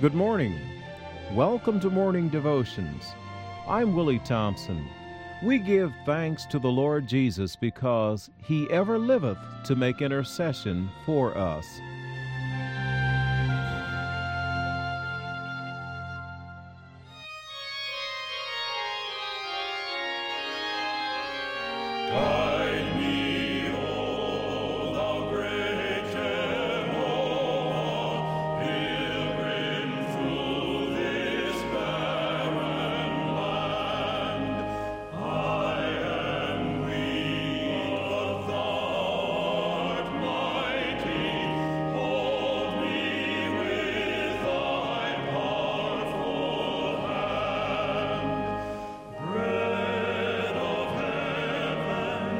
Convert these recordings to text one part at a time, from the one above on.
Good morning. Welcome to Morning Devotions. I'm Willie Thompson. We give thanks to the Lord Jesus because he ever liveth to make intercession for us. Guide me, O thou great Jehovah, pilgrim through this barren land. I am weak, but thou art mighty. Hold me with thy powerful hand. Bread of heaven,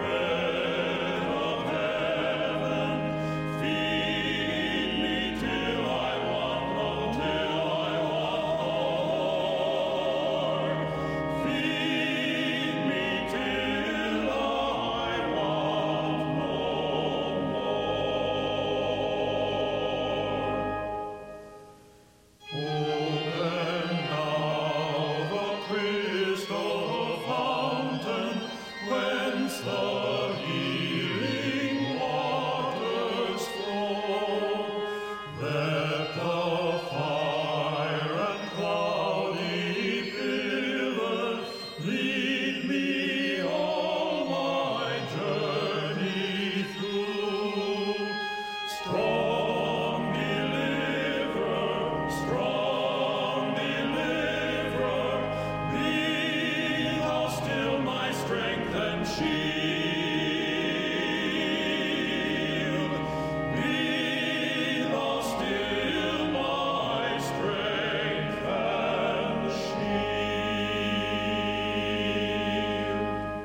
feed me till I want more. Feed me till I want no more. Open now the crystal fountain, whence the healing waters flow. Let the fire and cloudy pillar lead me all my journey through. Strong deliverer, be thou still my strength and shield. Be thou still my strength and shield.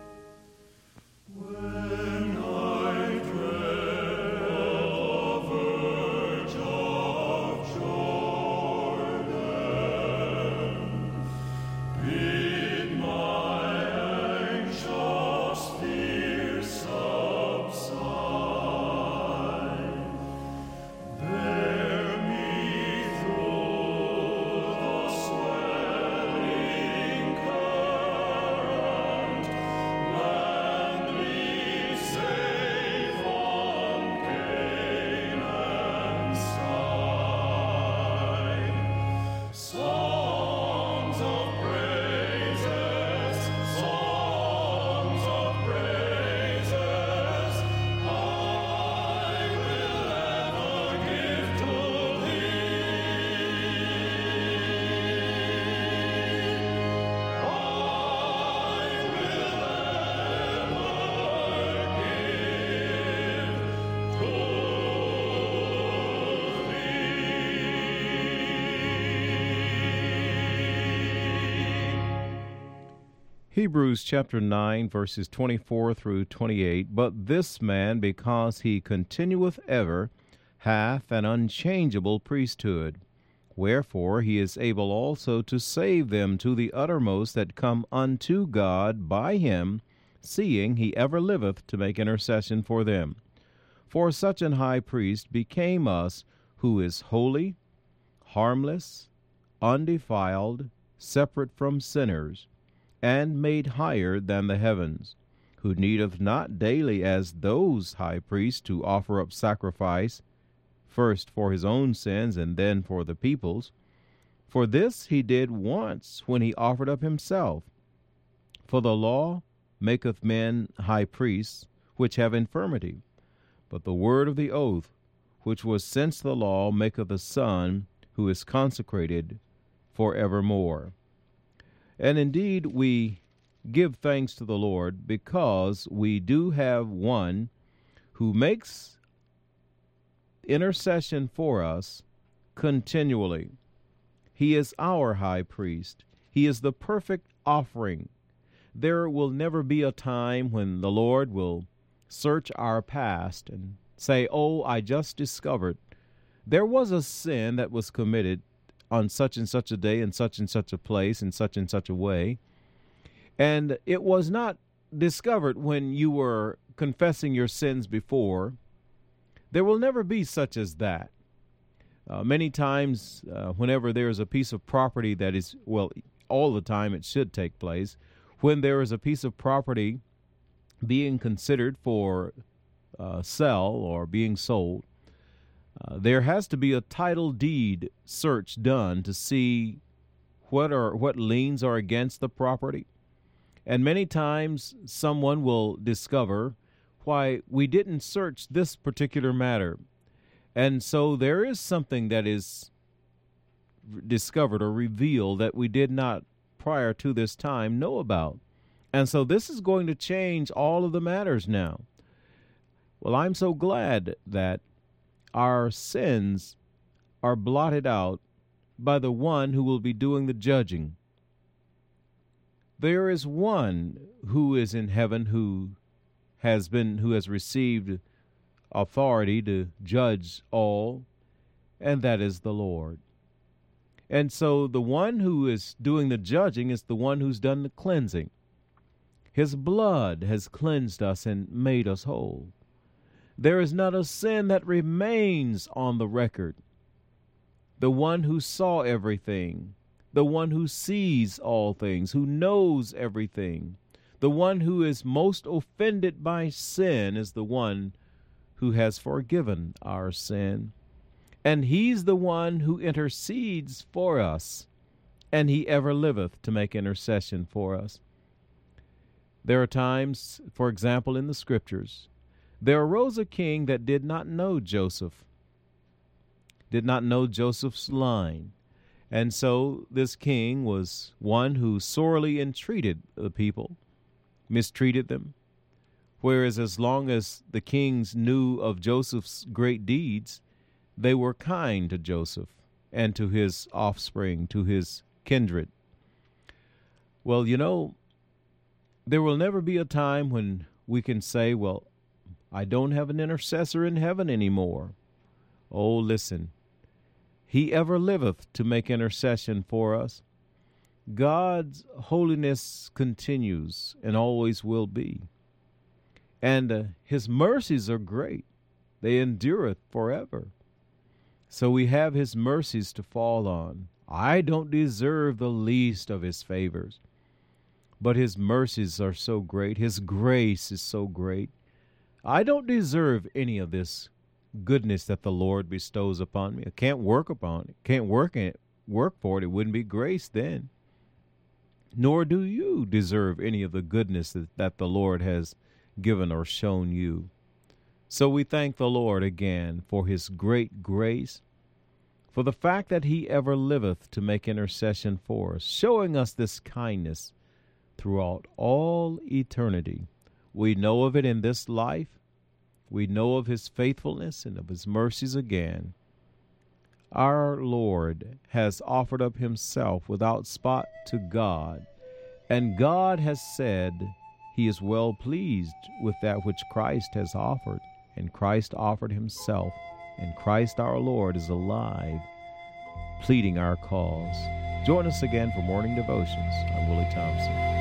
When I tread the verge of Jordan, bid my anxious fears subside. Bear me through the swelling current, land me safe on Canaan's side. Songs of praises, I will ever give to thee. I will ever give to thee. Hebrews chapter 9, verses 24 through 28. But this man, because he continueth ever, hath an unchangeable priesthood. Wherefore he is able also to save them to the uttermost that come unto God by him, seeing he ever liveth to make intercession for them. For such an high priest became us, who is holy, harmless, undefiled, separate from sinners, and made higher than the heavens, who needeth not daily as those high priests to offer up sacrifice, first for his own sins and then for the people's. For this he did once when he offered up himself. For the law maketh men high priests, which have infirmity. But the word of the oath, which was since the law, maketh a Son, who is consecrated for evermore. And indeed we give thanks to the Lord because we do have one who makes intercession for us continually. He is our high priest. He is the perfect offering. There will never be a time when the Lord will search our past and say, "Oh, I just discovered there was a sin that was committed on such and such a day in such and such a place in such and such a way. And it was not discovered when you were confessing your sins before. There will never be such as that. Many times, whenever there is a piece of property that is, well, all the time it should take place, when there is a piece of property being considered for sell or being sold, there has to be a title deed search done to see what liens are against the property. And many times someone will discover, why, we didn't search this particular matter. And so there is something that is discovered or revealed that we did not prior to this time know about. And so this is going to change all of the matters now. Well, I'm so glad that our sins are blotted out by the one who will be doing the judging. There is one who is in heaven who has received authority to judge all, and that is the Lord. And so the one who is doing the judging is the one who's done the cleansing. His blood has cleansed us and made us whole. There is not a sin that remains on the record. The one who saw everything, the one who sees all things, who knows everything, the one who is most offended by sin is the one who has forgiven our sin. And he's the one who intercedes for us, and he ever liveth to make intercession for us. There are times, for example, in the Scriptures, there arose a king that did not know Joseph, did not know Joseph's line. And so this king was one who sorely entreated the people, mistreated them. Whereas as long as the kings knew of Joseph's great deeds, they were kind to Joseph and to his offspring, to his kindred. Well, you know, there will never be a time when we can say, well, I don't have an intercessor in heaven anymore. Oh, listen, he ever liveth to make intercession for us. God's holiness continues and always will be. And his mercies are great. They endureth forever. So we have his mercies to fall on. I don't deserve the least of his favors, but his mercies are so great. His grace is so great. I don't deserve any of this goodness that the Lord bestows upon me. I can't work upon it. Can't work for it. It wouldn't be grace then. Nor do you deserve any of the goodness that the Lord has given or shown you. So we thank the Lord again for his great grace, for the fact that he ever liveth to make intercession for us, showing us this kindness throughout all eternity. We know of it in this life. We know of his faithfulness and of his mercies again. Our Lord has offered up himself without spot to God, and God has said he is well pleased with that which Christ has offered, and Christ offered himself, and Christ our Lord is alive, pleading our cause. Join us again for Morning Devotions. I'm Willie Thompson.